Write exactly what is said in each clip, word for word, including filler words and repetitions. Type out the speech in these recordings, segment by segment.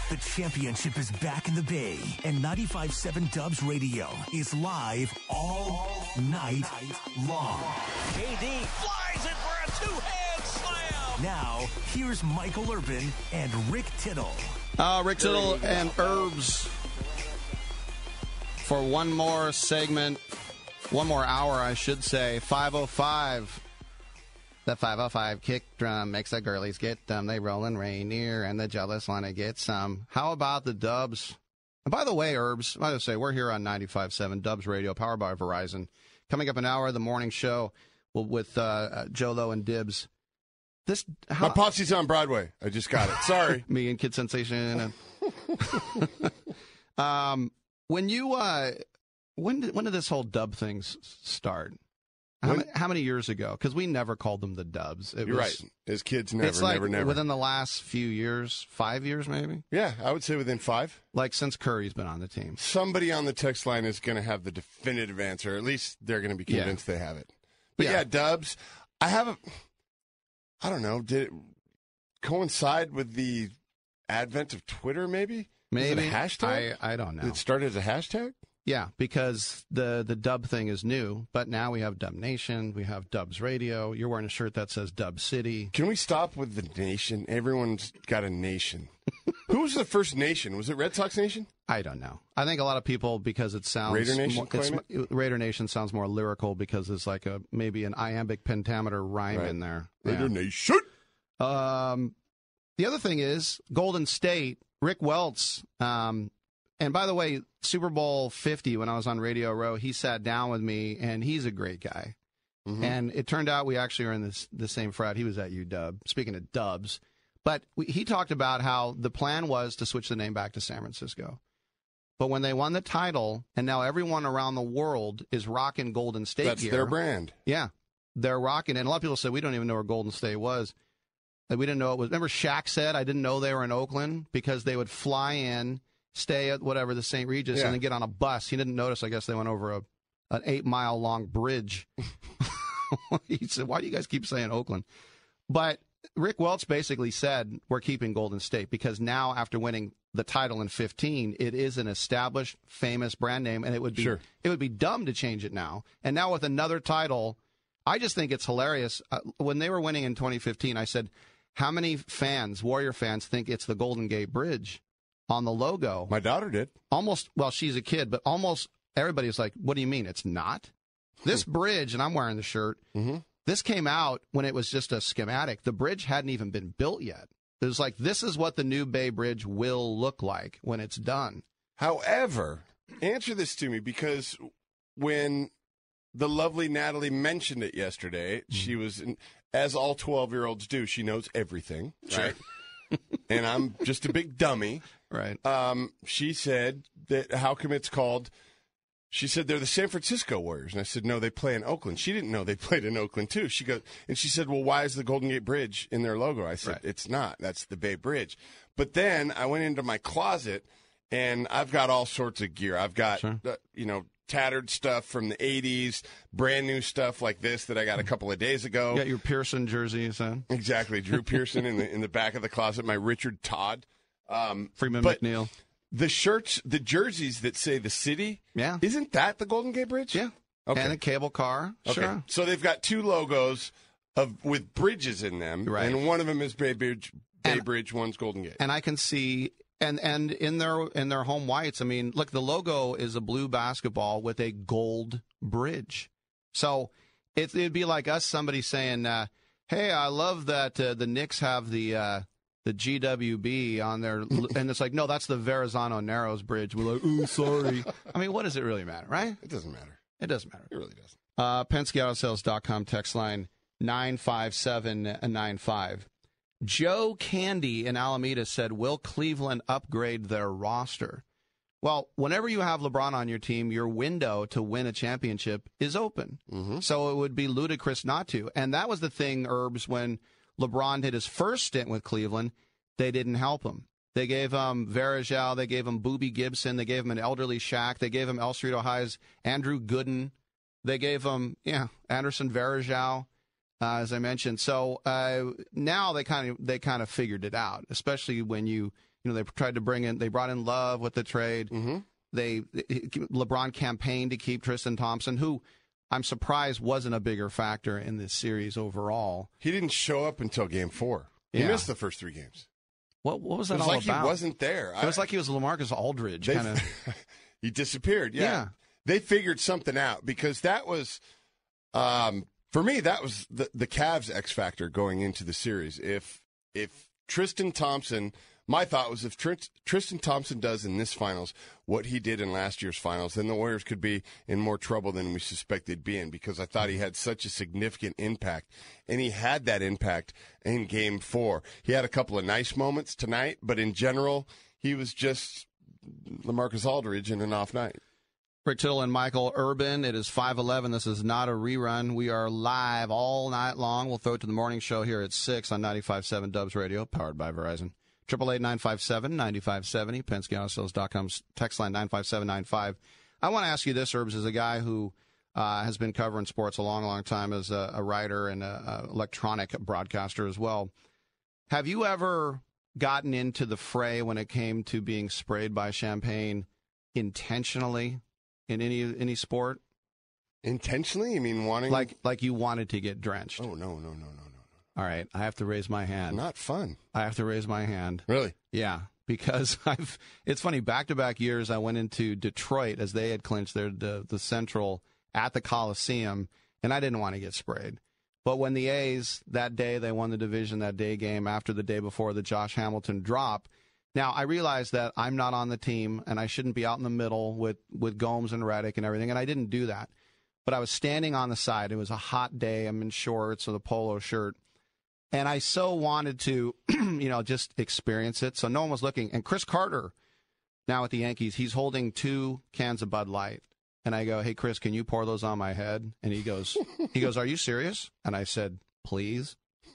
The championship is back in the Bay, and ninety-five point seven Dubs Radio is live all night long. K D flies it for a two-hand slam. Now, here's Michael Urban and Rick Tittle. Uh, Rick Tittle and Herbs for one more segment, one more hour, I should say. five oh five. The five oh five kick drum makes the girlies get them. They rollin' Rainier, and the jealous wanna get some. How about the Dubs? And by the way, Herbs, I just say we're here on ninety-five point seven Dubs Radio, powered by Verizon. Coming up an hour of the morning show with uh, Joe Lowe and Dibs. This how, My posse's on Broadway. I just got it. Sorry. Me and Kid Sensation. And, um, when you uh, when did when did this whole Dub thing start? How, When, many, how many years ago? Because we never called them the Dubs. It you're was, right. As kids, never, it's like never, never. within the last few years, five years maybe? Yeah, I would say within five. Like since Curry's been on the team. Somebody on the text line is going to have the definitive answer. At least they're going to be convinced Yeah. they have it. But yeah. Yeah. Dubs, I have a, I don't know, did it coincide with the advent of Twitter maybe? Maybe. Was it a hashtag? I, I don't know. Did it start as a hashtag? Yeah, because the, the Dub thing is new, but now we have Dub Nation, we have Dubs Radio. You're wearing a shirt that says Dub City. Can we stop with the nation? Everyone's got a nation. Who was the first nation? Was it Red Sox Nation? I don't know. I think a lot of people, because it sounds Raider Nation more, claim it's, Raider Nation sounds more lyrical because there's like a maybe an iambic pentameter rhyme Right. in there. Raider Yeah. Nation. Um, the other thing is Golden State. Rick Welts. Um, and by the way, Super Bowl fifty, when I was on Radio Row, he sat down with me, and he's a great guy. Mm-hmm. And it turned out we actually are in this, the same frat. He was at U W. Speaking of Dubs. But we, he talked about how the plan was to switch the name back to San Francisco. But when they won the title, and now everyone around the world is rocking Golden State That's gear. their brand. Yeah, they're rocking. And a lot of people said, we don't even know where Golden State was. Like, we didn't know it was. Remember Shaq said, I didn't know they were in Oakland because they would fly in, stay at whatever, the Saint Regis, Yeah. and then get on a bus. He didn't notice, I guess, they went over a an eight-mile-long bridge. He said, why do you guys keep saying Oakland? But Rick Welch basically said, we're keeping Golden State because now, after winning the title in fifteen, it is an established, famous brand name, and it would be Sure. it would be dumb to change it now. And now with another title, I just think it's hilarious. Uh, when they were winning in twenty fifteen, I said, how many fans, Warrior fans, think it's the Golden Gate Bridge on the logo? My daughter did. Almost, well, she's a kid, but almost everybody was like, what do you mean it's not? This bridge, and I'm wearing the shirt, Mm-hmm. this came out when it was just a schematic. The bridge hadn't even been built yet. It was like, this is what the new Bay Bridge will look like when it's done. However, answer this to me, because when the lovely Natalie mentioned it yesterday, Mm-hmm. she was, in, as all twelve-year-olds do, she knows everything, right? And I'm just a big dummy. Right. Um, she said that how come it's called, she said they're the San Francisco Warriors. And I said, no, they play in Oakland. She didn't know they played in Oakland, too. She goes, and she said, well, why is the Golden Gate Bridge in their logo? I said, Right. it's not. That's the Bay Bridge. But then I went into my closet, and I've got all sorts of gear. I've got, Sure. uh, you know, tattered stuff from the eighties, brand new stuff like this that I got a couple of days ago. You got your Pearson jersey, you said? Exactly. Drew Pearson in the in the back of the closet, my Richard Todd. Um, Freeman but McNeil. The shirts, the jerseys that say the city, Yeah. isn't that the Golden Gate Bridge? Yeah. Okay. And a cable car. Okay. Sure. So they've got two logos of with bridges in them, Right. and one of them is Bay Bridge, Bay And- Bridge, one's Golden Gate. And I can see, and and in their in their home whites, I mean, look, the logo is a blue basketball with a gold bridge. So it, it'd be like us, somebody saying, uh, "Hey, I love that uh, the Knicks have the uh, the G W B on there," and it's like, no, that's the Verrazano Narrows Bridge. We're like, "Ooh, sorry." I mean, what does it really matter, right? It doesn't matter. It doesn't matter. It really doesn't. Uh, Penske Auto Sales dot com text line nine five seven nine five. Joe Candy in Alameda said, will Cleveland upgrade their roster? Well, whenever you have LeBron on your team, your window to win a championship is open. Mm-hmm. So it would be ludicrous not to. And that was the thing, Herbs, when LeBron did his first stint with Cleveland, they didn't help him. They gave him Varejao, they gave him Boobie Gibson, they gave him an elderly Shaq, they gave him El Cerrito High's Andrew Gooden, they gave him, yeah, Anderson Varejao. Uh, as I mentioned, so uh, now they kind of they kind of figured it out, especially when you You know, they tried to bring in, they brought in Love with the trade. Mm-hmm. They LeBron campaigned to keep Tristan Thompson, who I'm surprised wasn't a bigger factor in this series overall. He didn't show up until game four. He Yeah. missed the first three games. What what was that It was all like about? he wasn't there. It was like he was LaMarcus Aldridge, They- kind of. He disappeared. Yeah. Yeah. They figured something out because that was, um, for me, that was the, the Cavs X factor going into the series. If if Tristan Thompson, my thought was if Tr- Tristan Thompson does in this finals what he did in last year's finals, then the Warriors could be in more trouble than we suspect they'd be in, because I thought he had such a significant impact, and he had that impact in game four. He had a couple of nice moments tonight, but in general, he was just LaMarcus Aldridge in an off night. Rick Tittle and Michael Urban. It is five eleven. This is not a rerun. We are live all night long. We'll throw it to the morning show here at six on ninety-five point seven Dubs Radio, powered by Verizon. triple eight nine five seven nine five seven zero, Penske Auto Sales dot com, text line nine five seven nine five. I want to ask you this, Herbs, as a guy who uh, has been covering sports a long, long time as a, a writer and an electronic broadcaster as well. Have you ever gotten into the fray when it came to being sprayed by champagne intentionally in any any sport? Intentionally? You mean wanting? Like like you wanted to get drenched? Oh, no, no, no, no, no. All right, I have to raise my hand. Not fun. I have to raise my hand. Really? Yeah, because I've. It's funny. Back to back years, I went into Detroit as they had clinched their the, the Central at the Coliseum, and I didn't want to get sprayed. But when the A's that day they won the division that day game after the day before the Josh Hamilton drop. Now I realized that I'm not on the team and I shouldn't be out in the middle with with Gomes and Reddick and everything, and I didn't do that. But I was standing on the side. It was a hot day. I'm in shorts with a polo shirt. And I so wanted to, you know, just experience it. So no one was looking. And Chris Carter, now at the Yankees, he's holding two cans of Bud Light. And I go, hey, Chris, can you pour those on my head? And he goes, he goes, are you serious? And I said, please.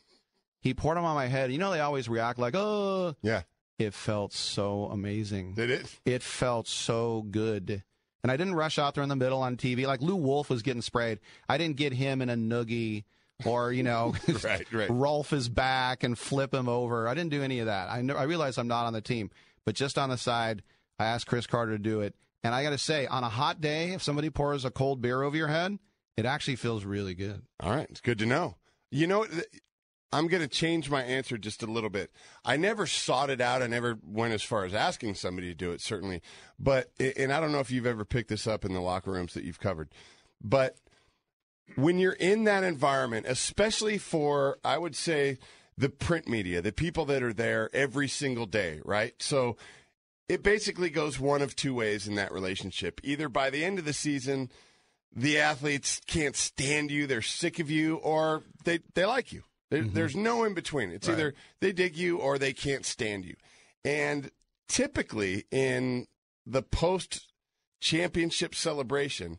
He poured them on my head. You know, they always react like, oh. Yeah. It felt so amazing. Did it? It felt so good. And I didn't rush out there in the middle on T V. Like Lou Wolf was getting sprayed. I didn't get him in a noogie. Or, you know, right, right. Rolf is back and flip him over. I didn't do any of that. I, know, I realize I'm not on the team. But just on the side, I asked Chris Carter to do it. And I got to say, on a hot day, if somebody pours a cold beer over your head, it actually feels really good. All right. It's good to know. You know, I'm going to change my answer just a little bit. I never sought it out. I never went as far as asking somebody to do it, certainly. But, and I don't know if you've ever picked this up in the locker rooms that you've covered, but when you're in that environment, especially for, I would say, the print media, the people that are there every single day, right? So it basically goes one of two ways in that relationship. Either by the end of the season, the athletes can't stand you, they're sick of you, or they, they like you. There, mm-hmm. There's no in between. It's right. Either they dig you or they can't stand you. And typically in the post-championship celebration,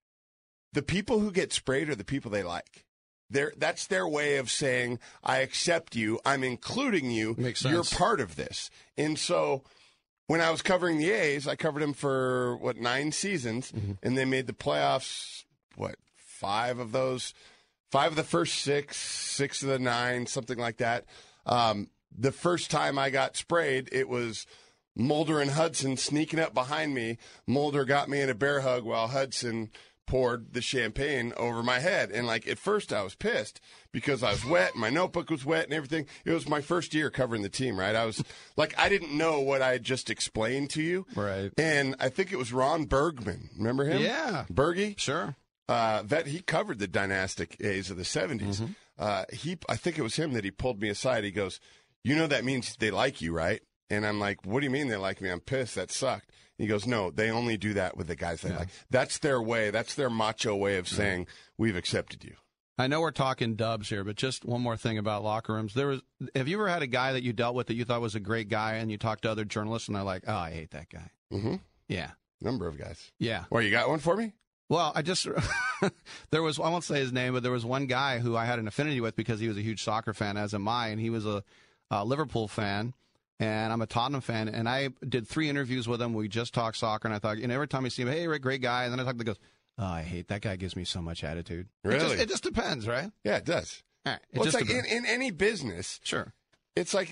the people who get sprayed are the people they like. They're, that's their way of saying, I accept you, I'm including you, Makes sense. You're part of this. And so when I was covering the A's, I covered them for, what, nine seasons, mm-hmm. and they made the playoffs, what, five of those, five of the first six, six of the nine, something like that. Um, the first time I got sprayed, it was Mulder and Hudson sneaking up behind me. Mulder got me in a bear hug while Hudson poured the champagne over my head. And, like, at first I was pissed because I was wet, and my notebook was wet and everything. It was my first year covering the team, right? I was, like, I didn't know what I had just explained to you. Right. And I think it was Ron Bergman. Remember him? Yeah. Bergie? Sure. Uh, that he covered the dynastic A's of the seventies. Mm-hmm. Uh, he, I think it was him that he pulled me aside. He goes, you know that means they like you, right? And I'm like, what do you mean they like me? I'm pissed. That sucked. He goes, no, they only do that with the guys they yeah. like. That's their way. That's their macho way of saying, yeah. we've accepted you. I know we're talking Dubs here, but just one more thing about locker rooms. There was, have you ever had a guy that you dealt with that you thought was a great guy, and you talked to other journalists, and they're like, oh, I hate that guy? Mm-hmm. Yeah. Number of guys. Yeah. Well, you got one for me? Well, I just, there was, I won't say his name, but there was one guy who I had an affinity with because he was a huge soccer fan, as am I, and he was a, a Liverpool fan. And I'm a Tottenham fan, and I did three interviews with him. We just talked soccer, and I thought, you know, every time I see him, hey, Rick, great guy. And then I talk to him, he goes, oh, I hate that guy. Gives me so much attitude. Really? It just, it just depends, right? Yeah, it does. All right. It well, just it's like depends. in, in any business. Sure. It's like,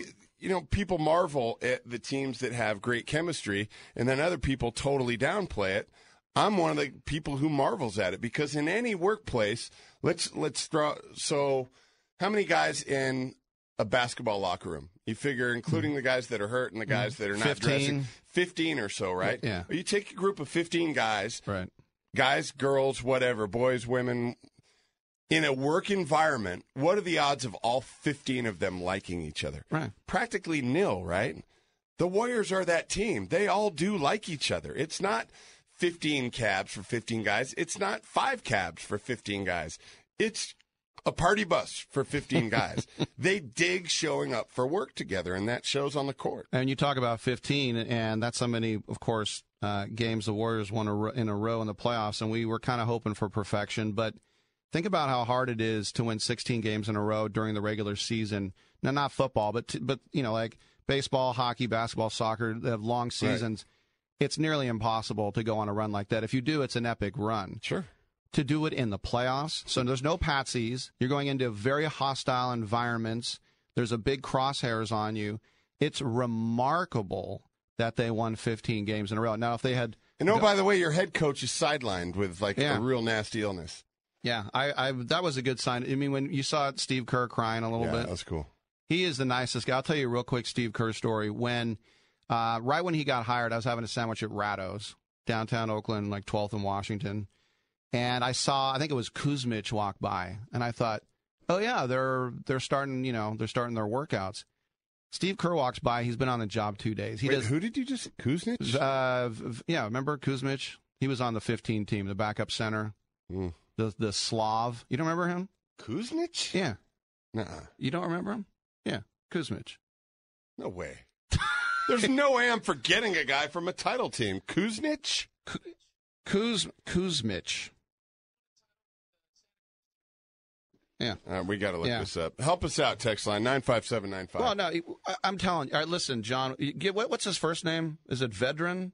you know, people marvel at the teams that have great chemistry, and then other people totally downplay it. I'm one of the people who marvels at it because in any workplace, let's let's throw. So, how many guys in a basketball locker room? You figure, including mm. the guys that are hurt and the guys mm. that are not fifteen. dressing, fifteen or so, right? Yeah. You take a group of fifteen guys, right? Guys, girls, whatever, boys, women. In a work environment, what are the odds of all fifteen of them liking each other? Right. Practically nil, right? The Warriors are that team. They all do like each other. It's not fifteen cabs for fifteen guys. It's not five cabs for fifteen guys. It's a party bus for fifteen guys. They dig showing up for work together, and that shows on the court. And you talk about fifteen, and that's how many, of course, uh, games the Warriors won a, in a row in the playoffs, and we were kind of hoping for perfection, but think about how hard it is to win sixteen games in a row during the regular season. Now, not football, but, t- but you know, like baseball, hockey, basketball, soccer, they have long seasons. Right. It's nearly impossible to go on a run like that. If you do, it's an epic run. Sure. To do it in the playoffs, so there's no patsies. You're going into very hostile environments. There's a big crosshairs on you. It's remarkable that they won fifteen games in a row. Now, if they had... And oh, by the way, your head coach is sidelined with, like, yeah. a real nasty illness. Yeah, I, I that was a good sign. I mean, when you saw Steve Kerr crying a little yeah, bit. that was cool. He is the nicest guy. I'll tell you a real quick Steve Kerr story. When, uh, right when he got hired, I was having a sandwich at Ratto's, downtown Oakland, like twelfth and Washington. And I saw, I think it was Kuzmich walk by. And I thought, oh, yeah, they're they're starting, you know, they're starting their workouts. Steve Kerr walks by. He's been on the job two days. He Wait, does, who did you just, Kuzmich? Uh, yeah, remember Kuzmich? He was on the fifteen team, the backup center. Mm. The the Slav. You don't remember him? Kuzmich? Yeah. Nuh-uh. You don't remember him? Yeah. Kuzmich. No way. There's no way I'm forgetting a guy from a title team. Kuzmich? Kuz Kuzmich. Yeah. Uh, we got to look yeah. this up. Help us out, text line, nine five seven nine five. Well, no, I, I'm telling you. All right, listen, John. You get, what, what's his first name? Is it Vedran?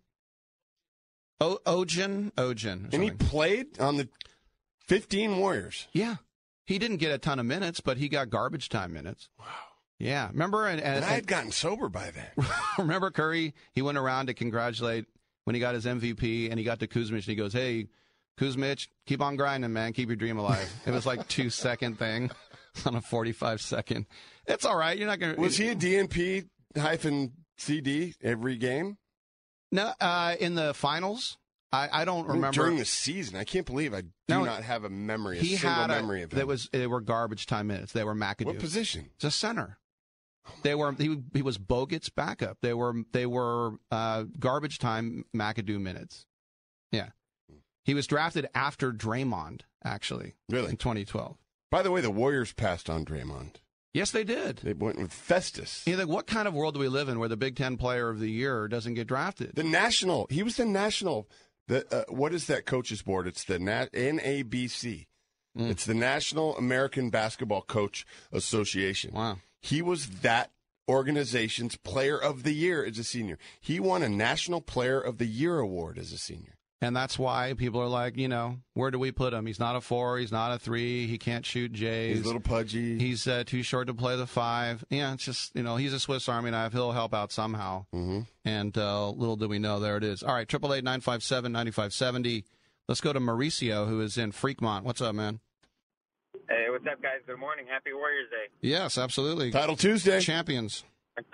O- Ogen? Ogen. And he played on the fifteen Warriors. Yeah. He didn't get a ton of minutes, but he got garbage time minutes. Wow. Yeah. Remember? And, and, and I had gotten sober by then. Remember Curry? He went around to congratulate when he got his M V P, and he got to Kuzmich, and he goes, hey, Kuzmich, keep on grinding, man. Keep your dream alive. It was like two-second thing on a forty-five second. It's all right. You're not going to... Was he a D N P hyphen C D every game? No, uh, in the finals, I, I don't remember. I mean, during the season, I can't believe I do no, not have a memory, a he single had a, memory of him. That was, they were garbage time minutes. They were McAdoo. What position? It's a center. They were. He, he was Bogut's backup. They were. They were uh, garbage time McAdoo minutes. Yeah, he was drafted after Draymond, actually. Really? In twenty twelve. By the way, the Warriors passed on Draymond. Yes, they did. They went with Festus. You think, what kind of world do we live in where the Big Ten Player of the Year doesn't get drafted? The national. He was the national. The uh, what is that coaches board? It's the Na- N A B C. Mm. It's the National American Basketball Coach Association. Wow. He was that organization's Player of the Year as a senior. He won a National Player of the Year award as a senior. And that's why people are like, you know, where do we put him? He's not a four. He's not a three. He can't shoot J's. He's a little pudgy. He's uh, too short to play the five. Yeah, it's just, you know, he's a Swiss Army knife. He'll help out somehow. Mm-hmm. And uh, little do we know, there it is. All right, eight eight eight, nine five seven, nine five seven zero. Let's go to Mauricio, who is in Fremont. What's up, man? Hey, what's up, guys? Good morning. Happy Warriors Day. Yes, absolutely. Title Tuesday. Champions.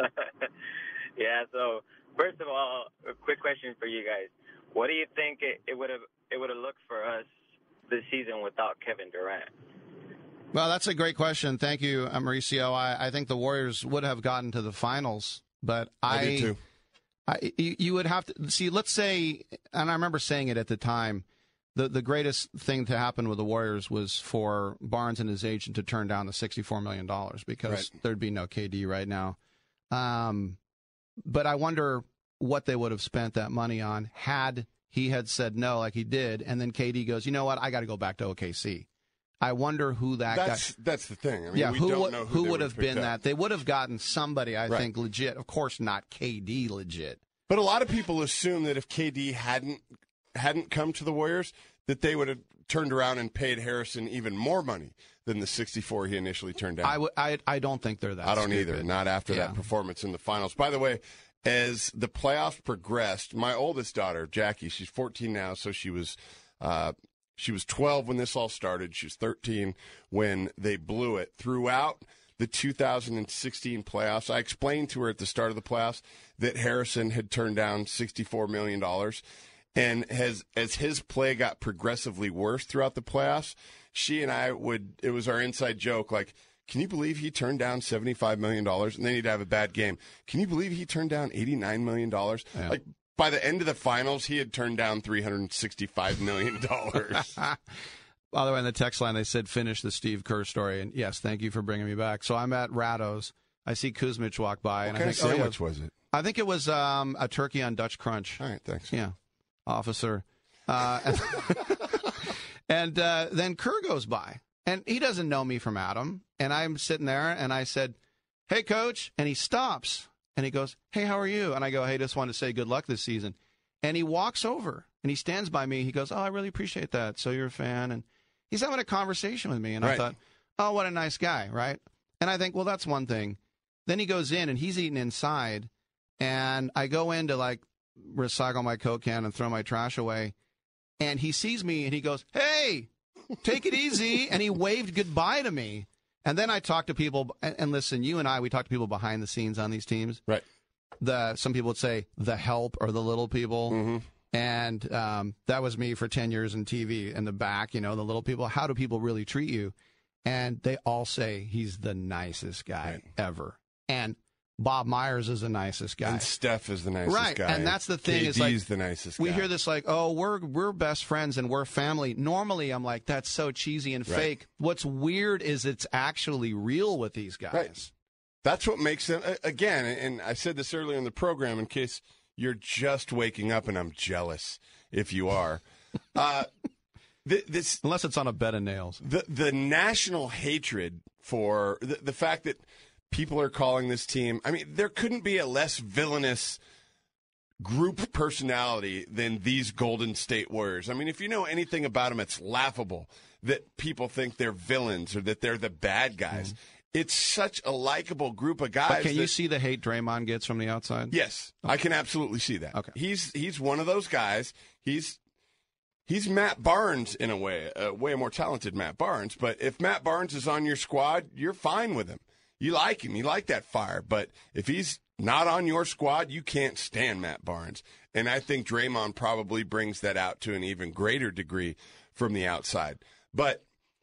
Yeah, so first of all, a quick question for you guys. What do you think it, it would have it would have looked for us this season without Kevin Durant? Well, that's a great question. Thank you, Mauricio. I, I think the Warriors would have gotten to the finals, but I, I do too. I, you, you would have to see. Let's say, and I remember saying it at the time. The the greatest thing to happen with the Warriors was for Barnes and his agent to turn down the sixty-four million dollars because right. there'd be no K D right now. Um, but I wonder what they would have spent that money on had he had said no like he did, and then K D goes, you know what, I got to go back to O K C. I wonder who that that's, guy... That's the thing. I mean, yeah, we who, don't know who, who would have been up. that? They would have gotten somebody, I right. think, legit. Of course not K D legit. But a lot of people assume that if K D hadn't hadn't come to the Warriors, that they would have turned around and paid Harrison even more money. than the sixty-four he initially turned down. I, w- I, I don't think they're that I don't stupid. either, not after Yeah. that performance in the finals. By the way, as the playoffs progressed, my oldest daughter, Jackie, she's fourteen now, so she was uh, she was twelve when this all started. She was thirteen when they blew it. Throughout the two thousand sixteen playoffs, I explained to her at the start of the playoffs that Harrison had turned down sixty-four million dollars. And has, as his play got progressively worse throughout the playoffs, she and I would, it was our inside joke, like, can you believe he turned down seventy-five million dollars and then he'd have a bad game? Can you believe he turned down eighty-nine million dollars? Yeah. Like, by the end of the finals, he had turned down three hundred sixty-five million dollars. By the way, in the text line, they said, finish the Steve Kerr story. And yes, thank you for bringing me back. So I'm at Rado's. I see Kuzmich walk by. What and kind I of think, sandwich oh, yeah. was it? I think it was um, a turkey on Dutch Crunch. All right, thanks. Yeah, officer. Uh, and and uh, then Kerr goes by, and he doesn't know me from Adam. And I'm sitting there, and I said, hey, Coach. And he stops, and he goes, hey, how are you? And I go, hey, just wanted to say good luck this season. And he walks over, and he stands by me. He goes, oh, I really appreciate that. So you're a fan. And he's having a conversation with me. And Right. I thought, oh, what a nice guy, right? And I think, well, that's one thing. Then he goes in, and he's eating inside. And I go in to, like, recycle my Coke can and throw my trash away. And he sees me, and he goes, hey, take it easy. And he waved goodbye to me. And then I talked to people, and, and listen, you and I, we talk to people behind the scenes on these teams. Right. The Some people would say the help or the little people. Mm-hmm. And um, that was me for ten years in T V in the back, you know, the little people. How do people really treat you? And they all say he's the nicest guy Right. ever. And Bob Myers is the nicest guy. And Steph is the nicest Right, guy. and that's the thing K is, like, D's the nicest we guy. hear this like, oh, we're we're best friends and we're family. Normally, I'm like, that's so cheesy and Right. fake. What's weird is it's actually real with these guys. Right. That's what makes them, a- again, and I said this earlier in the program in case you're just waking up, and I'm jealous if you are. Uh, th- this Unless it's on a bed of nails. the the national hatred for the, the fact that people are calling this team. I mean, there couldn't be a less villainous group personality than these Golden State Warriors. I mean, if you know anything about them, it's laughable that people think they're villains or that they're the bad guys. Mm. It's such a likable group of guys. But can that, you see the hate Draymond gets from the outside? Yes, okay. I can absolutely see that. Okay. He's he's one of those guys. He's he's Matt Barnes in a way, a way more talented Matt Barnes. But if Matt Barnes is on your squad, you're fine with him. You like him. You like that fire. But if he's not on your squad, you can't stand Matt Barnes. And I think Draymond probably brings that out to an even greater degree from the outside. But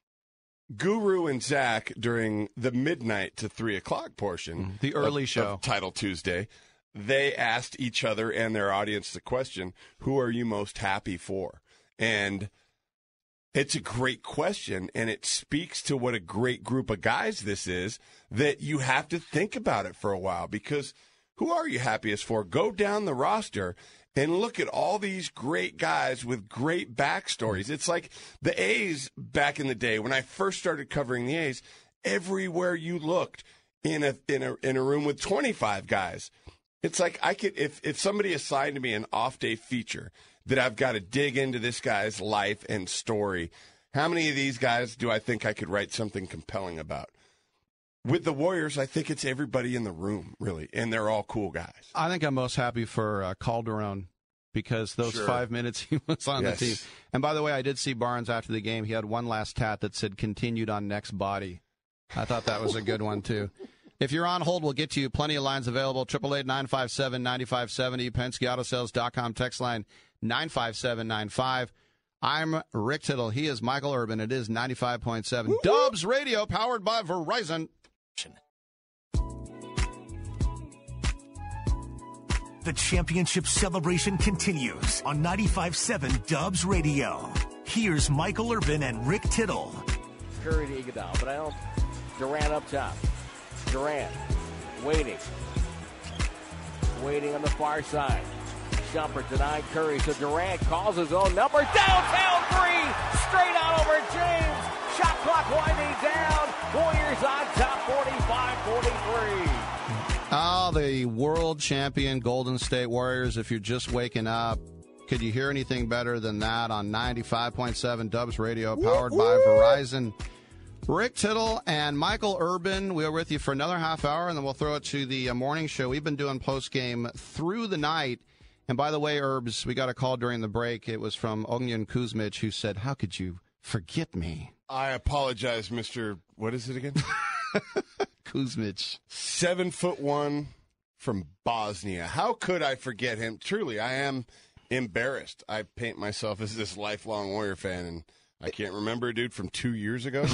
Guru and Zach, during the midnight to three o'clock portion, the early of, show, of Title Tuesday, they asked each other and their audience the question, who are you most happy for? And it's a great question, and it speaks to what a great group of guys this is, that you have to think about it for a while, because who are you happiest for? Go down the roster and look at all these great guys with great backstories. It's like the A's back in the day when I first started covering the A's. Everywhere you looked in a in a in a room with twenty-five guys, it's like I could if if somebody assigned me an off day feature that I've got to dig into this guy's life and story. How many of these guys do I think I could write something compelling about? With the Warriors, I think it's everybody in the room, really, and they're all cool guys. I think I'm most happy for uh, Calderon because those Sure. five minutes he was on Yes. the team. And by the way, I did see Barnes after the game. He had one last tat that said continued on next body. I thought that was a good one, too. If you're on hold, we'll get to you. Plenty of lines available. eight eight eight, nine five seven, nine five seven zero. Penske Auto Sales dot com text line nine five seven nine five. I'm Rick Tittle. He is Michael Urban. It is ninety-five point seven. Woo-hoo. Dubs Radio, powered by Verizon. The championship celebration continues on ninety-five point seven Dubs Radio. Here's Michael Urban and Rick Tittle. Curry to Iguodala, but I don't. Durant up top. Durant waiting. Waiting on the far side. Shumpert denied Curry, so Durant calls his own number. Downtown three! Straight out over James. Shot clock winding down. Warriors on top forty-five forty-three. Oh, the world champion Golden State Warriors. If you're just waking up, could you hear anything better than that on ninety-five point seven Dubs Radio, powered by Verizon? Rick Tittle and Michael Urban, we are with you for another half hour, and then we'll throw it to the uh, morning show. We've been doing post-game through the night. And by the way, Herbs, we got a call during the break. It was from Ognjen Kuzmic, who said, how could you forget me? I apologize, Mister What is it again? Kuzmic. Seven foot one from Bosnia. How could I forget him? Truly, I am embarrassed. I paint myself as this lifelong Warrior fan, and I can't remember a dude from two years ago.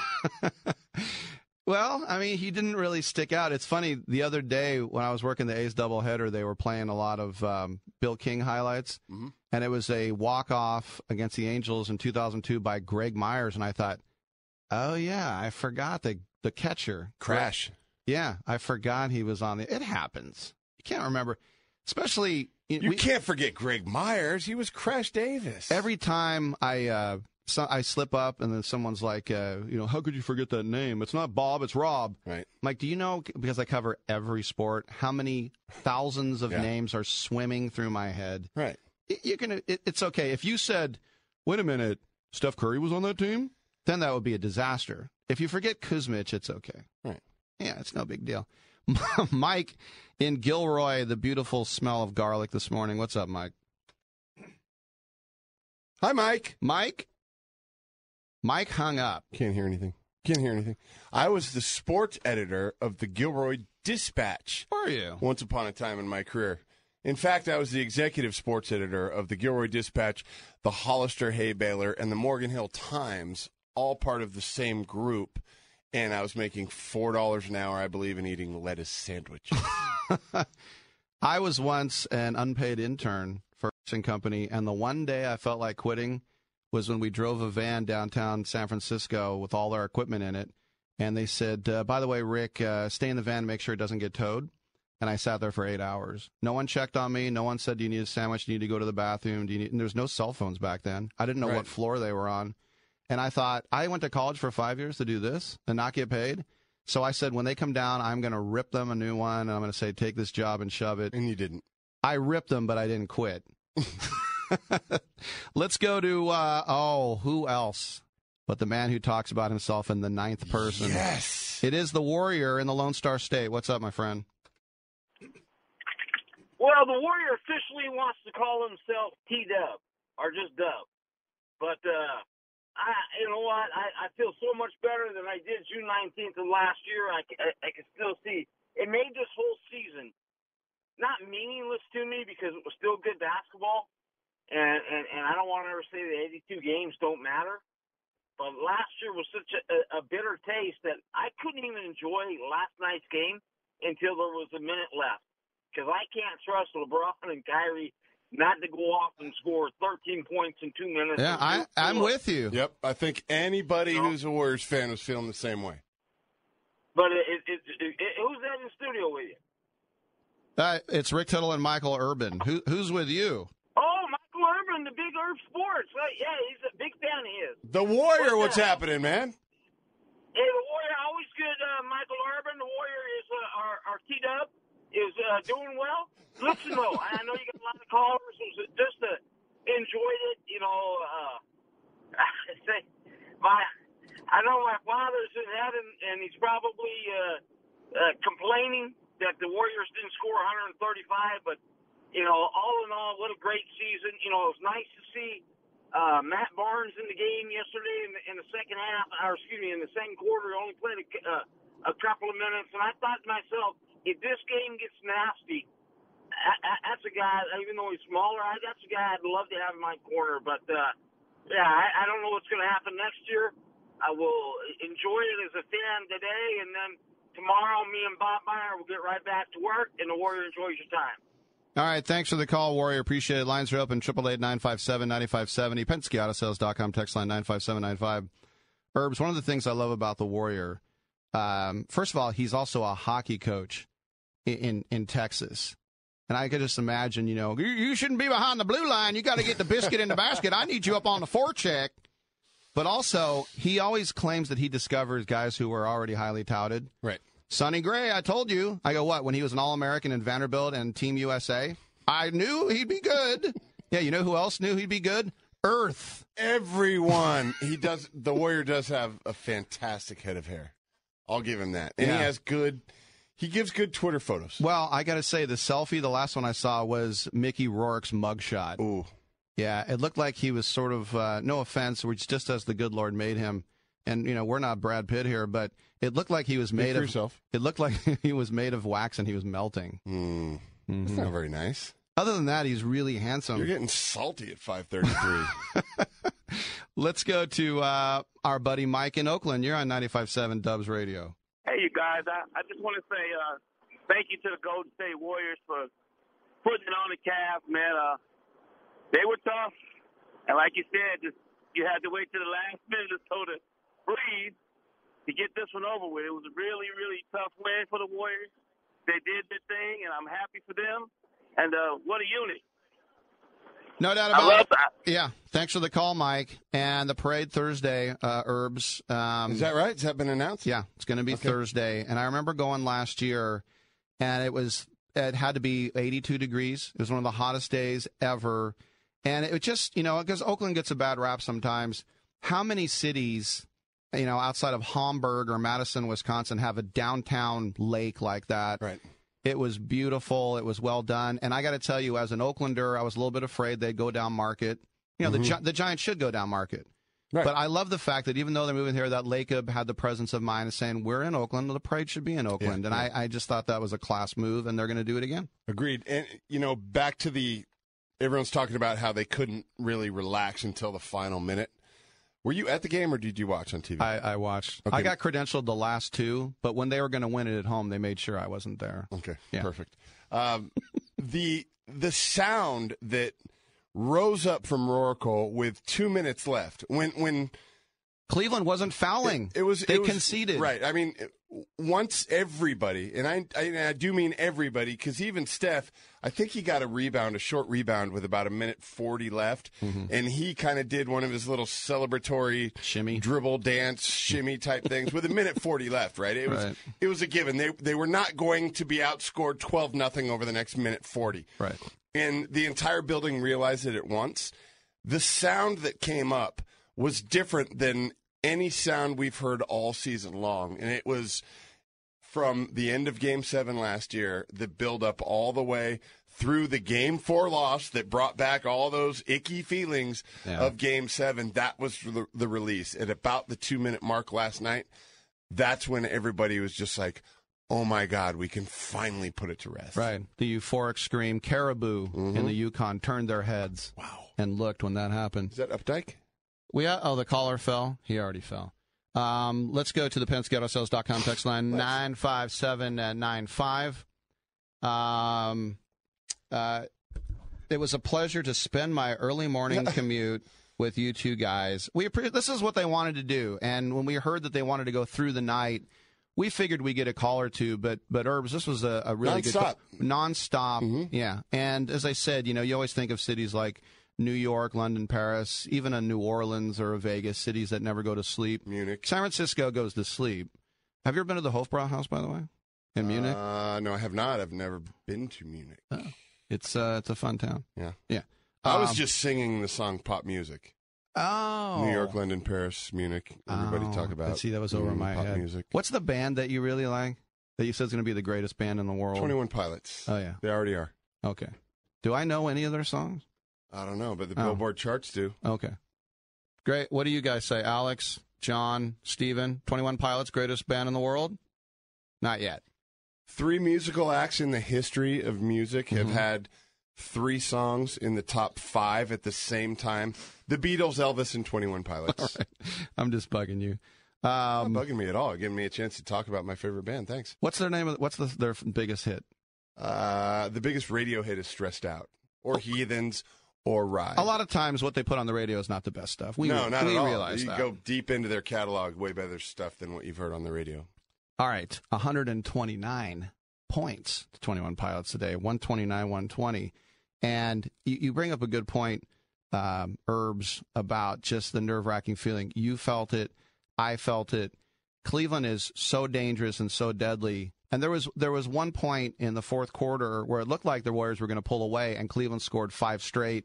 Well, I mean, he didn't really stick out. It's funny, the other day when I was working the A's doubleheader, they were playing a lot of um, Bill King highlights, mm-hmm. and it was a walk-off against the Angels in two thousand two by Greg Myers, and I thought, oh, yeah, I forgot the, the catcher. Crash. Yeah, I forgot he was on the – it happens. You can't remember, especially – You we, can't forget Greg Myers. He was Crash Davis. Every time I uh, – So I slip up, and then someone's like, uh, you know, how could you forget that name? It's not Bob, it's Rob. Right. I'm like, do you know, because I cover every sport, how many thousands of yeah. names are swimming through my head? Right. You're gonna. It, it's okay. If you said, wait a minute, Steph Curry was on that team, then that would be a disaster. If you forget Kuzmic, it's okay. Right. Yeah, it's no big deal. Mike in Gilroy, the beautiful smell of garlic this morning. What's up, Mike? Hi, Mike. Mike? Mike hung up. Can't hear anything. Can't hear anything. I was the sports editor of the Gilroy Dispatch. Were you? Once upon a time in my career. In fact, I was the executive sports editor of the Gilroy Dispatch, the Hollister Hay Baler, and the Morgan Hill Times, all part of the same group. And I was making four dollars an hour, I believe, and eating lettuce sandwiches. I was once an unpaid intern for a company, and the one day I felt like quitting was when we drove a van downtown San Francisco with all our equipment in it, and they said, uh, by the way, Rick, uh, stay in the van, make sure it doesn't get towed. And I sat there for eight hours. No one checked on me. No one said, do you need a sandwich? Do you need to go to the bathroom? Do you need... And there's no cell phones back then. I didn't know right. what floor they were on. And I thought, I went to college for five years to do this and not get paid. So I said, when they come down, I'm going to rip them a new one, and I'm going to say, take this job and shove it. And you didn't. I ripped them, but I didn't quit. Let's go to, uh, oh, who else but the man who talks about himself in the ninth person. Yes. It is the Warrior in the Lone Star State. What's up, my friend? Well, the Warrior officially wants to call himself T-Dub, or just Dub. But, uh, I, you know what, I, I feel so much better than I did June nineteenth of last year. I, I, I can still see. It made this whole season not meaningless to me because it was still good basketball. And, and, and I don't want to ever say the eighty-two games don't matter. But last year was such a, a bitter taste that I couldn't even enjoy last night's game until there was a minute left. Because I can't trust LeBron and Kyrie not to go off and score thirteen points in two minutes. Yeah, I, I'm with you. Yep, I think anybody you know? who's a Warriors fan was feeling the same way. But it, it, it, it, it, who's that in the studio with you? Uh, it's Rick Tittle and Michael Urban. Who, who's with you? Oh, Michael Urban, the Big Herb Sports. Uh, yeah, he's a big fan of his. The Warrior, what's, what's happening, man? Hey, the Warrior, always good, uh, Michael Urban. The Warrior is uh, our, our T-Dub is uh, doing well. Listen, though, I know you got a lot of callers. Just uh, enjoyed it, you know. Uh, my, I know my father's in heaven, and he's probably uh, uh, complaining that the Warriors didn't score one thirty-five, but, you know, all in all, what a great season. You know, it was nice to see uh, Matt Barnes in the game yesterday in the, in the second half, or excuse me, in the second quarter. He only played a, uh, a couple of minutes, and I thought to myself, if this game gets nasty, I, I, that's a guy, even though he's smaller, I, that's a guy I'd love to have in my corner. But, uh, yeah, I, I don't know what's going to happen next year. I will enjoy it as a fan today, and then tomorrow, me and Bob Meyer will get right back to work, and the Warrior enjoys your time. All right, thanks for the call, Warrior. Appreciate it. Lines are open, eight eight eight, nine five seven, nine five seven zero, Penske Auto Sales dot com, text line nine five seven nine five. Herbs, one of the things I love about the Warrior, um, first of all, he's also a hockey coach in, in, in Texas. And I could just imagine, you know, you, you shouldn't be behind the blue line. You got to get the biscuit in the basket. I need you up on the forecheck. But also, he always claims that he discovers guys who are already highly touted. Right. Sonny Gray, I told you. I go, what, when he was an All-American in Vanderbilt and Team U S A? I knew he'd be good. Yeah, you know who else knew he'd be good? earth. Everyone. He does. The Warrior does have a fantastic head of hair. I'll give him that. And Yeah. he has good. He gives good Twitter photos. Well, I got to say, the selfie, the last one I saw was Mickey Rourke's mugshot. Ooh. Yeah, it looked like he was sort of, uh, no offense, which just as the good Lord made him. And, you know, we're not Brad Pitt here, but it looked like he was Speak made for of. yourself. It looked like he was made of wax and he was melting. Mm. Mhm. That's not very nice. Other than that, he's really handsome. You're getting salty at five thirty-three. Let's go to uh, our buddy Mike in Oakland. You're on ninety-five point seven Dubs Radio. Hey, you guys, I, I just want to say uh, thank you to the Golden State Warriors for putting it on the Cavs, man. Uh, they were tough, and like you said, just you had to wait to the last minute or so to breathe to get this one over with. It was a really, really tough win for the Warriors. They did their thing, and I'm happy for them. And uh, what a unit. No doubt I about love it. that. Yeah, thanks for the call, Mike. And the parade Thursday, uh, Herbs. Um, Is that right? Has that been announced? Yeah, it's going to be Okay. Thursday. And I remember going last year, and it was it had to be eighty-two degrees. It was one of the hottest days ever. And it just, you know, because Oakland gets a bad rap sometimes. How many cities, you know, outside of Hamburg or Madison, Wisconsin, have a downtown lake like that? Right. It was beautiful. It was well done. And I got to tell you, as an Oaklander, I was a little bit afraid they'd go down market. You know, the, Gi- the Giants should go down market. Right. But I love the fact that even though they're moving here, that Lacob had the presence of mind of saying, we're in Oakland, the parade should be in Oakland. Yeah, and yeah. I, I just thought that was a class move, and they're going to do it again. Agreed. And, you know, back to the everyone's talking about how they couldn't really relax until the final minute. Were you at the game or did you watch on T V? I, I watched. Okay. I got credentialed the last two, but when they were going to win it at home, they made sure I wasn't there. Okay, Yeah. perfect. Um, the the sound that rose up from Rorqual with two minutes left when when Cleveland wasn't fouling. it, it was They it was, conceded. right. I mean, once everybody, and I I, and I do mean everybody, because even Steph, I think he got a rebound, a short rebound with about a minute forty left, and he kind of did one of his little celebratory Shimmy. dribble dance shimmy type things with a minute forty left. Right. It was Right. it was a given. They they were not going to be outscored twelve nothing over the next minute forty. Right. And the entire building realized it at once. The sound that came up was different than any sound we've heard all season long. And it was from the end of Game seven last year, the build up all the way through the Game four loss that brought back all those icky feelings Yeah. of Game seven. That was the, the release. At about the two-minute mark last night, that's when everybody was just like, oh, my God, we can finally put it to rest. Right. The euphoric scream. Caribou in the Yukon turned their heads. Wow. And looked when that happened. Is that Updike? We uh, oh, the caller fell. He already fell. Um, let's go to the Penske Auto Sales dot com text line nine five seven nine five. Um, uh, it was a pleasure to spend my early morning commute with you two guys. We appre- this is what they wanted to do, and when we heard that they wanted to go through the night, we figured we'd get a call or two. But but Herbs, this was a, a really good Nonstop. call. Nonstop. Mhm. Yeah. And as I said, you know, you always think of cities like New York, London, Paris, even a New Orleans or a Vegas, cities that never go to sleep. Munich. San Francisco goes to sleep. Have you ever been to the Hofbrauhaus, by the way, in Munich? Uh, no, I have not. I've never been to Munich. Oh. It's uh, it's a fun town. Yeah. Yeah. I was Um, just singing the song Pop Music. oh New York, London, Paris, Munich. Everybody Oh, talk about. See, that was over mm, my pop head. music. What's the band that you really like? That you said is going to be the greatest band in the world? twenty-one Pilots. Oh yeah. They already are. Okay. Do I know any of their songs? I don't know, but the Oh. Billboard charts do. Okay. Great. What do you guys say? Alex, John, Steven, twenty-one Pilots, greatest band in the world? Not yet. Three musical acts in the history of music have Mhm. had three songs in the top five at the same time. The Beatles, Elvis, and twenty-one Pilots. I'm just bugging you. Not Um, bugging me at all. Giving me a chance to talk about my favorite band. Thanks. what's their name? Of, what's the, their biggest hit? Uh, the biggest radio hit is Stressed Out, or Heathens, or Ride. A lot of times, what they put on the radio is not the best stuff. We no, not we at all. realize You that. go deep into their catalog, way better stuff than what you've heard on the radio. All right, one hundred twenty-nine points to twenty-one Pilots today, one twenty-nine, one twenty. And you, you bring up a good point, um, Herbs, about just the nerve-wracking feeling. You felt it. I felt it. Cleveland is so dangerous and so deadly. And there was there was one point in the fourth quarter where it looked like the Warriors were going to pull away, and Cleveland scored five straight. Right.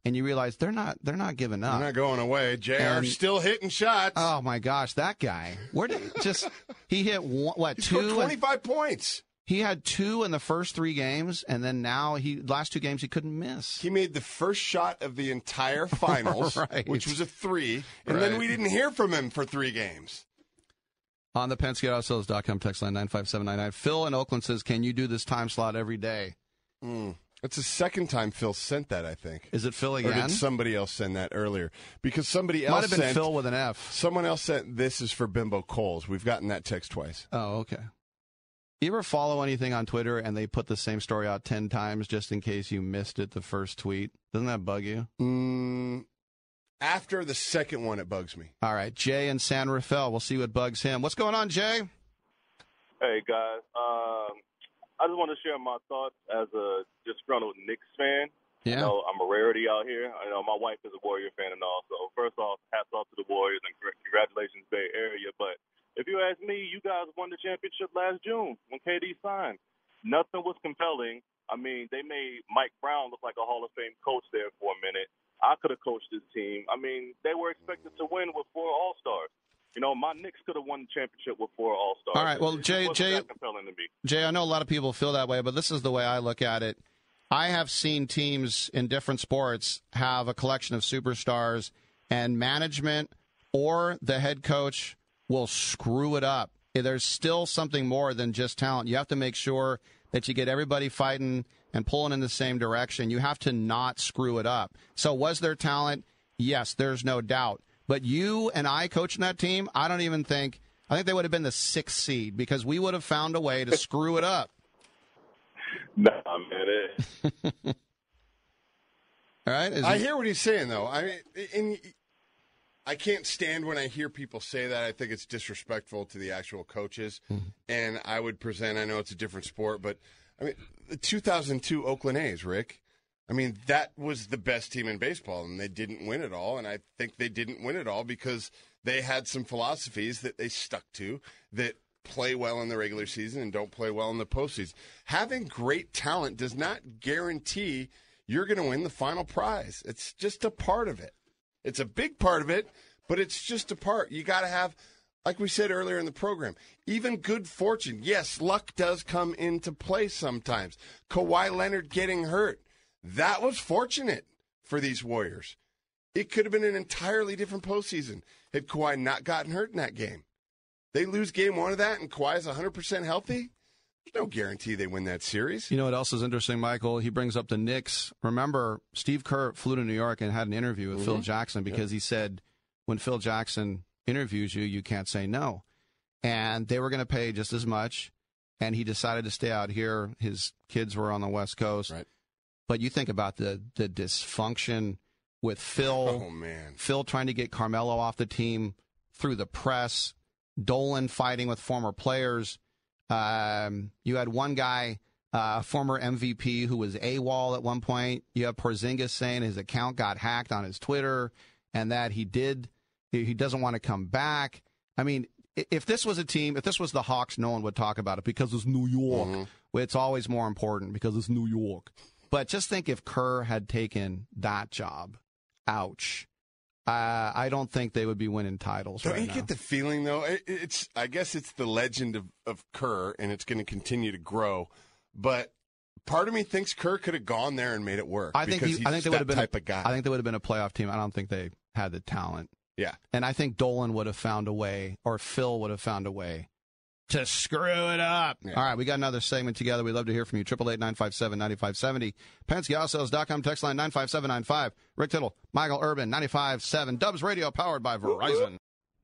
and you realize they're not they're not giving up. They're not going away. J R And- still hitting shots. Oh my gosh, that guy! Where did just he hit one, what He two? scored and- twenty-five points. He had two in the first three games, and then now he last two games he couldn't miss. He made the first shot of the entire finals, Right. which was a three, and Right. then we didn't hear from him for three games. On the Penske Auto Sales dot com text line nine five seven nine nine. Phil in Oakland says, "Can you do this time slot every day?" Mm. It's the second time Phil sent that, I think. Is it Phil Or again? did somebody else send that earlier? Because somebody else Might have been sent, Phil with an F. Someone else sent, "This is for Bimbo Coles." We've gotten that text twice. Oh, okay. You ever follow anything on Twitter and they put the same story out ten times just in case you missed it the first tweet? Doesn't that bug you? Mm, after the second one, it bugs me. All right, Jay in San Rafael. We'll see what bugs him. What's going on, Jay? Hey, guys. Um, I just want to share my thoughts as a disgruntled Knicks fan. Yeah. You know, I'm a rarity out here. I know my wife is a Warrior fan and all. So, first off, hats off to the Warriors and congratulations, Bay Area. But if you ask me, you guys won the championship last June when K D signed. Nothing was compelling. I mean, they made Mike Brown look like a Hall of Fame coach there for a minute. I could have coached this team. I mean, they were expected to win with four All-Stars. You know, my Knicks could have won the championship with four All-Stars. All right, well, It Jay, wasn't Jay, that compelling to me. Jay, I know a lot of people feel that way, but this is the way I look at it. I have seen teams in different sports have a collection of superstars, and management or the head coach will screw it up. There's still something more than just talent. You have to make sure that you get everybody fighting and pulling in the same direction. You have to not screw it up. So was there talent? Yes, there's no doubt. But you and I coaching that team, I don't even think – I think they would have been the sixth seed because we would have found a way to screw it up. Nah, man. It, All right? Is I it- hear what he's saying, though. I mean, and I can't stand when I hear people say that. I think it's disrespectful to the actual coaches. Mm-hmm. And I would present, I know it's a different sport, but I mean, the two thousand two Oakland A's, Rick, I mean, that was the best team in baseball, and they didn't win it all. And I think they didn't win it all because they had some philosophies that they stuck to that play well in the regular season and don't play well in the postseason. Having great talent does not guarantee you're going to win the final prize. It's just a part of it. It's a big part of it, but it's just a part. You got to have, like we said earlier in the program, even good fortune. Yes, luck does come into play sometimes. Kawhi Leonard getting hurt, that was fortunate for these Warriors. It could have been an entirely different postseason had Kawhi not gotten hurt in that game. They lose game one of that and Kawhi's one hundred percent healthy. There's no guarantee they win that series. You know what else is interesting, Michael? He brings up the Knicks. Remember, Steve Kerr flew to New York and had an interview with Mm-hmm. Phil Jackson because he said, when Phil Jackson interviews you, you can't say no. And they were going to pay just as much, and he decided to stay out here. His kids were on the West Coast. Right. But you think about the, the dysfunction with Phil. Oh, man. Phil trying to get Carmelo off the team through the press, Dolan fighting with former players. Um, you had one guy, uh, former M V P, who was AWOL at one point. You have Porzingis saying his account got hacked on his Twitter and that he did, he doesn't want to come back. I mean, if this was a team, if this was the Hawks, no one would talk about it because it's New York. Mm-hmm. It's always more important because it's New York. But just think if Kerr had taken that job, ouch. Uh, I don't think they would be winning titles Don't right you now. get the feeling, though? It, it's I guess it's the legend of, of Kerr, and it's going to continue to grow. But part of me thinks Kerr could have gone there and made it work. I think because he, he's I think they that would have been type a, of guy. I think they would have been a playoff team. I don't think they had the talent. Yeah. And I think Dolan would have found a way, or Phil would have found a way to screw it up. Yeah. All right, we got another segment together. We'd love to hear from you. eight eight eight, nine five seven, nine five seven zero. Penske Auto Sales dot com, text line nine five seven nine five. Rick Tittle, Michael Urban, ninety-five point seven. Dubs Radio, powered by Verizon.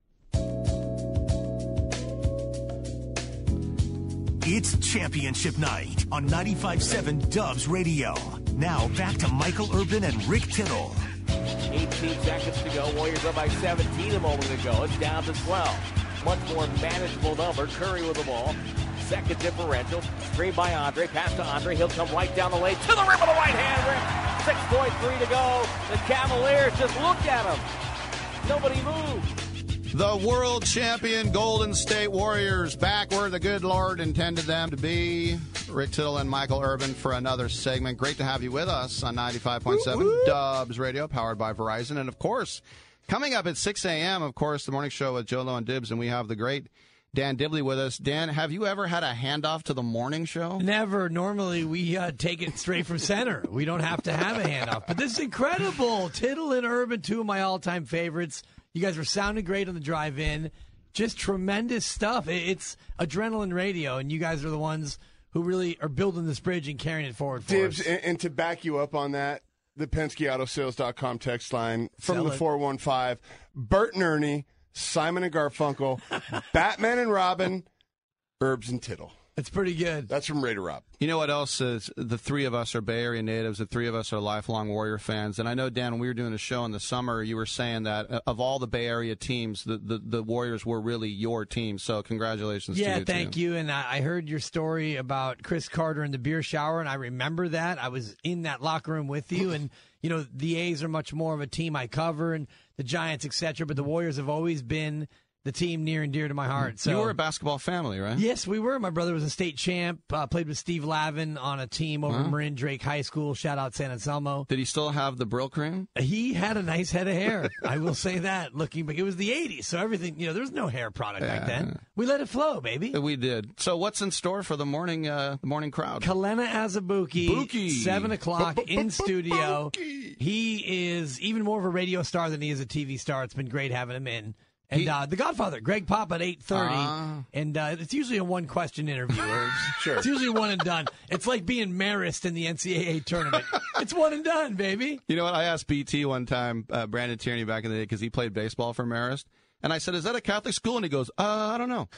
It's championship night on ninety-five point seven Dubs Radio. Now back to Michael Urban and Rick Tittle. eighteen seconds to go. Warriors up by seventeen a moment ago. It's down to twelve. Much more manageable number. Curry with the ball. Second differential. Screen by Andre. Pass to Andre. He'll come right down the lane to the rim with a right hand rim. six point three to go. The Cavaliers just looked at him. Nobody moved. The world champion Golden State Warriors back where the good Lord intended them to be. Rick Tittle and Michael Urban for another segment. Great to have you with us on ninety-five point seven Dubs Radio, powered by Verizon. And, of course, coming up at six a.m., of course, the morning show with Joe Lowe and Dibs, and we have the great Dan Dibley with us. Dan, have you ever had a handoff to the morning show? Never. Normally, we uh, take it straight from center. We don't have to have a handoff. But this is incredible. Tittle and Urban, two of my all-time favorites. You guys were sounding great on the drive-in. Just tremendous stuff. It's adrenaline radio, and you guys are the ones who really are building this bridge and carrying it forward for Dibs, us. and, and to back you up on that, the Penske Auto Sales dot com text line from Sell the it. four one five, Bert and Ernie, Simon and Garfunkel, Batman and Robin, Herbs and Tittle. It's pretty good. That's from Raider Rob. You know what else is? The three of us are Bay Area natives. The three of us are lifelong Warrior fans. And I know, Dan, when we were doing a show in the summer, you were saying that uh, of all the Bay Area teams, the, the, the Warriors were really your team. So congratulations yeah, to you, thank too. you. And I I heard your story about Chris Carter in the beer shower, and I remember that. I was in that locker room with you. And, you know, the A's are much more of a team I cover, and the Giants, et cetera. But the Warriors have always been the team near and dear to my heart. So You were a basketball family, right? yes, we were. My brother was a state champ. Uh, played with Steve Lavin on a team over Wow. Marin Drake High School. Shout out San Anselmo. Did he still have the Brill cream? He had a nice head of hair. I will say that. Looking back, it was the eighties, so everything, you know, there was no hair product back then. We let it flow, baby. We did. So what's in store for the morning uh, the morning crowd? Kalena Azabuki, Buki. seven o'clock Bu- bu- in bu- studio. Buki. He is even more of a radio star than he is a T V star. It's been great having him in. And He- uh, The Godfather, Greg Pop at eight thirty. Ah. And uh, it's usually a one-question interview, Herbs. Sure. It's usually one and done. It's like being Marist in the N C double A tournament. It's one and done, baby. You know what? I asked B T one time, uh, Brandon Tierney back in the day, because he played baseball for Marist. And I said, is that a Catholic school? And he goes, uh, I don't know.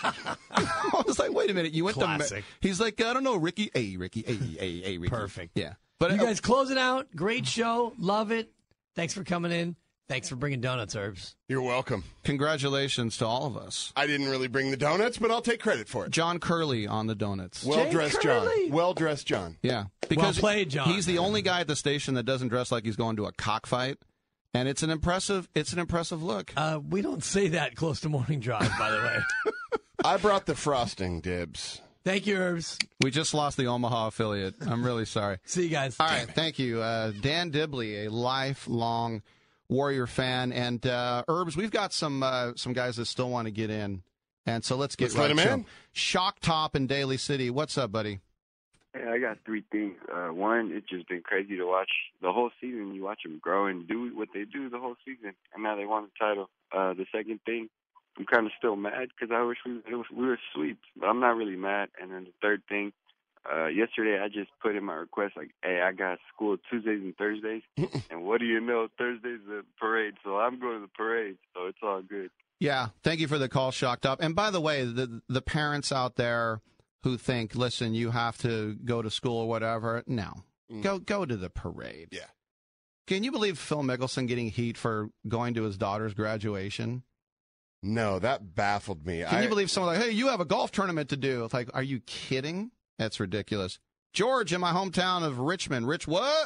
I was like, wait a minute. You went Classic. to Mar-. He's like, I don't know, Ricky. Hey, Ricky. Hey, hey, hey, Ricky. Perfect. Yeah. But You uh, guys close it out. Great show. Love it. Thanks for coming in. Thanks for bringing donuts, Herbs. You're welcome. congratulations to all of us. I didn't really bring the donuts, but I'll take credit for it. John Curley on the donuts. Well dressed John. Curley. Well dressed John. Yeah. Because played, John. he's the only guy at the station that doesn't dress like he's going to a cockfight. And it's an impressive it's an impressive look. Uh, we don't say that close to morning drive, by the way. I brought the frosting, Dibs. Thank you, Herbs. We just lost the Omaha affiliate. I'm really sorry. See you guys. All right, thank you. Uh, Dan Dibley, a lifelong Warrior fan. And uh, Herbs, we've got some uh, some guys that still want to get in. And so let's get Let's right let 'em to in. 'em. Shock Top in Daly City. What's up, buddy? Hey, I got three things. Uh, one, it's just been crazy to watch the whole season. You watch them grow and do what they do the whole season, and now they won the title. Uh, the second thing, I'm kind of still mad because I wish we, it was, we were sweeps, but I'm not really mad. And then the third thing, uh, yesterday I just put in my request, like, hey, I got school Tuesdays and Thursdays, and what do you know? Thursday's the parade, so I'm going to the parade, so it's all good. Yeah, thank you for the call, Shocked Up. And by the way, the the parents out there who think, listen, you have to go to school or whatever, no. Mm. Go go to the parade. Yeah. Can you believe Phil Mickelson getting heat for going to his daughter's graduation? No, that baffled me. Can I, you believe someone like, hey, you have a golf tournament to do? It's like, are you kidding? That's ridiculous. George in my hometown of Richmond. Rich, what?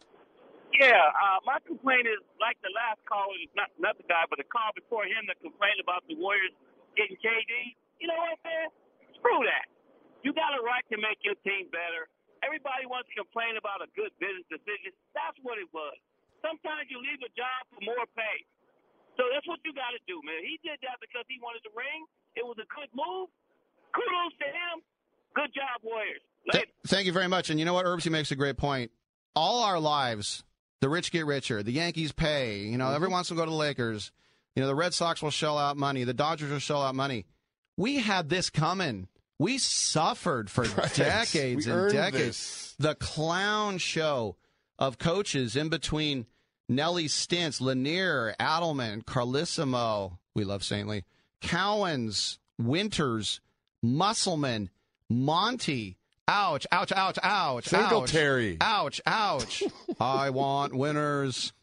Yeah, uh, my complaint is like the last caller, not not the guy, but the call before him that complained about the Warriors getting K D. You know what, man? Screw that. You got a right to make your team better. Everybody wants to complain about a good business decision. That's what it was. Sometimes you leave a job for more pay. So that's what you got to do, man. He did that because he wanted the ring. It was a good move. Kudos to him. Good job, Warriors. Later. Th- thank you very much. And you know what? Herbsy makes a great point. All our lives, the rich get richer. The Yankees pay. You know, Mm-hmm. everyone wants to go to the Lakers. You know, the Red Sox will shell out money. The Dodgers will shell out money. We had this coming. We suffered for Right. decades We and earned decades. this. The clown show of coaches in between Nelly Stintz, Lanier, Adelman, Carlissimo, we love Saintly, Cowens, Winters, Musselman, Monty. Ouch, ouch, ouch, ouch, ouch. Singletary. Ouch, ouch. I want winners.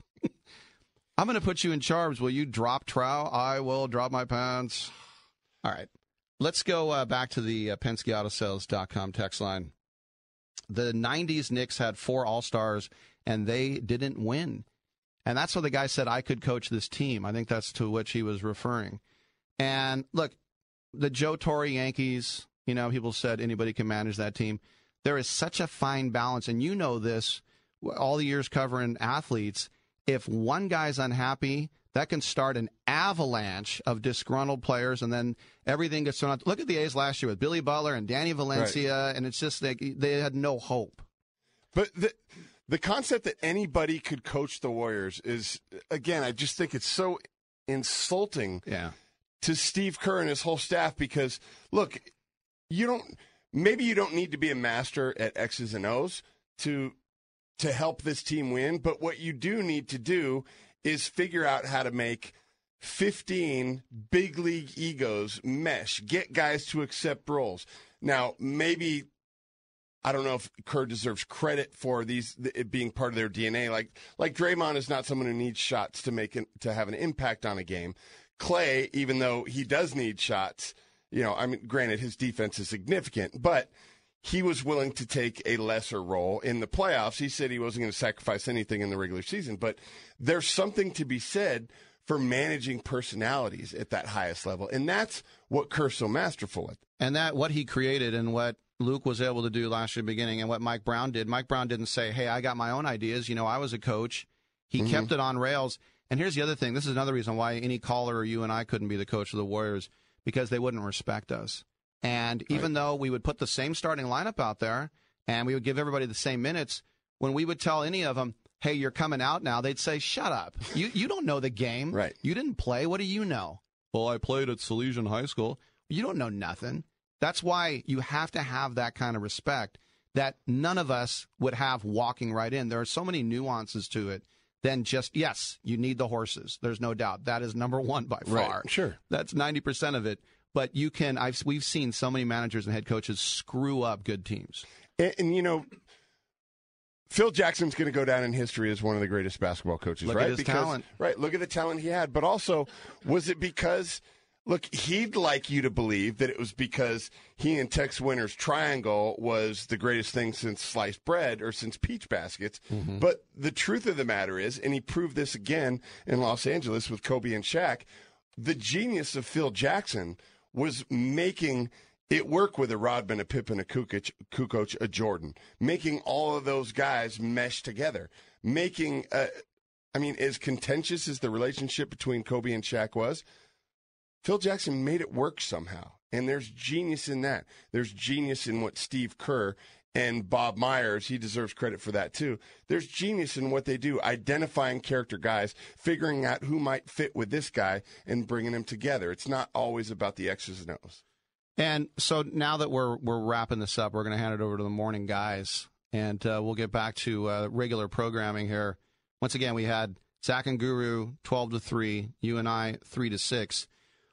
I'm going to put you in charge. Will you drop trowel? I will drop my pants. All right. Let's go uh, back to the uh, Penske Auto Sales dot com text line. The nineties Knicks had four All-Stars, and they didn't win. And that's what the guy said, I could coach this team. I think that's to which he was referring. And look, the Joe Torre Yankees, you know, people said anybody can manage that team. There is such a fine balance, and you know this, all the years covering athletes. If one guy's unhappy, that can start an avalanche of disgruntled players, and then everything gets thrown out. Look at the A's last year with Billy Butler and Danny Valencia, right. And it's just like they had no hope. But the the concept that anybody could coach the Warriors is, again, I just think it's so insulting yeah. to Steve Kerr and his whole staff because, look, you don't maybe you don't need to be a master at X's and O's to to help this team win, but what you do need to do is figure out how to make fifteen big league egos mesh, get guys to accept roles. Now, maybe, I don't know if Kerr deserves credit for these it being part of their D N A. Like like Draymond is not someone who needs shots to make an, to have an impact on a game. Clay, even though he does need shots, you know, I mean, granted his defense is significant, but he was willing to take a lesser role in the playoffs. He said he wasn't going to sacrifice anything in the regular season, but there's something to be said for managing personalities at that highest level, and that's what Kerr's so masterful at. And that what he created and what Luke was able to do last year beginning and what Mike Brown did. Mike Brown didn't say, hey, I got my own ideas. You know, I was a coach. He mm-hmm. kept it on rails. And here's the other thing. This is another reason why any caller or you and I couldn't be the coach of the Warriors, because they wouldn't respect us. And even right. though we would put the same starting lineup out there and we would give everybody the same minutes, when we would tell any of them, hey, you're coming out now, they'd say, shut up. You you don't know the game. Right. You didn't play. What do you know? Well, I played at Salesian High School. You don't know nothing. That's why you have to have that kind of respect that none of us would have walking right in. There are so many nuances to it than just, yes, you need the horses. There's no doubt. That is number one by far. Right. Sure. That's ninety percent of it. But you can, I've, we've seen so many managers and head coaches screw up good teams. And, and you know, Phil Jackson's going to go down in history as one of the greatest basketball coaches, look right? At his because, talent. Right. Look at the talent he had. But also, was it because, look, he'd like you to believe that it was because he and Tex Winter's triangle was the greatest thing since sliced bread or since peach baskets. Mm-hmm. But the truth of the matter is, and he proved this again in Los Angeles with Kobe and Shaq, the genius of Phil Jackson was making it work with a Rodman, a Pippen, a Kukoc, Kukoc, a Jordan, making all of those guys mesh together, making, uh, I mean, as contentious as the relationship between Kobe and Shaq was, Phil Jackson made it work somehow. And there's genius in that. There's genius in what Steve Kerr and Bob Myers, he deserves credit for that too. There's genius in what they do, identifying character guys, figuring out who might fit with this guy and bringing them together. It's not always about the X's and O's. And so now that we're we're wrapping this up, we're going to hand it over to the morning guys, and uh, we'll get back to uh, regular programming here. Once again, we had Zach and Guru twelve to three, you and I three to six.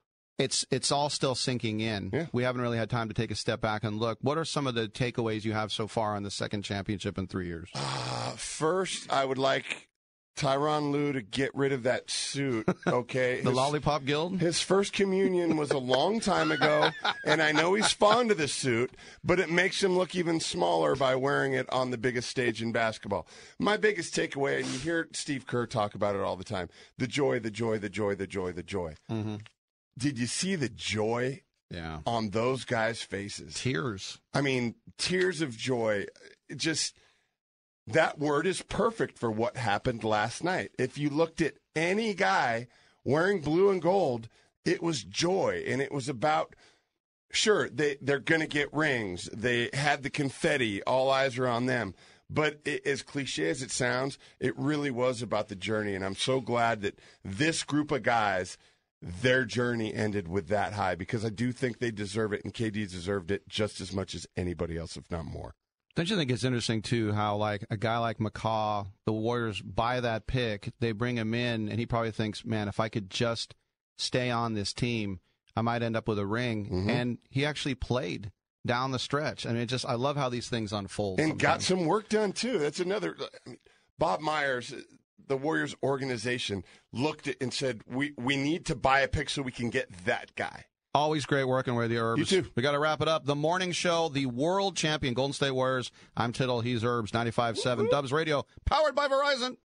It's it's all still sinking in. Yeah. We haven't really had time to take a step back and look. What are some of the takeaways you have so far on the second championship in three years? Uh, first, I would like Tyronn Lue to get rid of that suit, okay? the his, Lollipop Guild? His first communion was a long time ago, and I know he's fond of the suit, but it makes him look even smaller by wearing it on the biggest stage in basketball. My biggest takeaway, and you hear Steve Kerr talk about it all the time, the joy, the joy, the joy, the joy, the joy. Mm-hmm. Did you see the joy yeah. on those guys' faces? Tears. I mean, tears of joy. It just, that word is perfect for what happened last night. If you looked at any guy wearing blue and gold, it was joy. And it was about, sure, they, they're going to get rings. They had the confetti. All eyes are on them. But it, as cliche as it sounds, it really was about the journey. And I'm so glad that this group of guys, their journey ended with that high, because I do think they deserve it, and K D deserved it just as much as anybody else, if not more. Don't you think it's interesting, too, how like a guy like McCaw, the Warriors buy that pick, they bring him in, and he probably thinks, man, if I could just stay on this team, I might end up with a ring. Mm-hmm. And he actually played down the stretch. I mean, it just I love how these things unfold. And sometimes. Got some work done, too. That's another I mean, Bob Myers, the Warriors organization, looked at and said, we, we need to buy a pick so we can get that guy. Always great working with you, Herbs. You too. We got to wrap it up. The morning show, the world champion Golden State Warriors. I'm Tittle. He's Herbs. ninety-five point seven Dubs Radio, powered by Verizon.